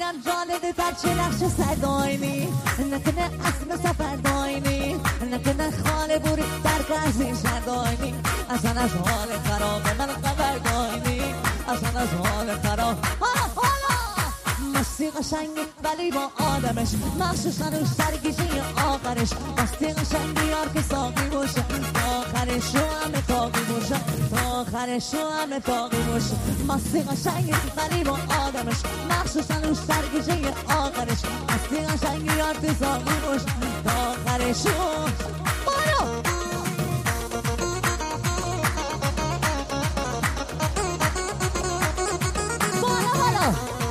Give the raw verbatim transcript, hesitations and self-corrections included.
هم جالده تر چه نقش سرداینی نکنه اسم سفر داینی نکنه خاله بوری درک از این شرداینی اصلا از حال خرابه من خبر داینی اصلا از حال خراب حالا حالا مستی قشنگی ولی با آدمش مخصوصا رو سرگیجه آخرش مستی قشنگی یار که ساقی باشه تا آخرش رو همه تاقی باشه تا آخرش رو همه تاقی باشه مستی قشنگی ولی با آدمش مخصوصا رو سرگیجه آخرش مستی قشنگی یار که ساقی باشه تا آخرش رو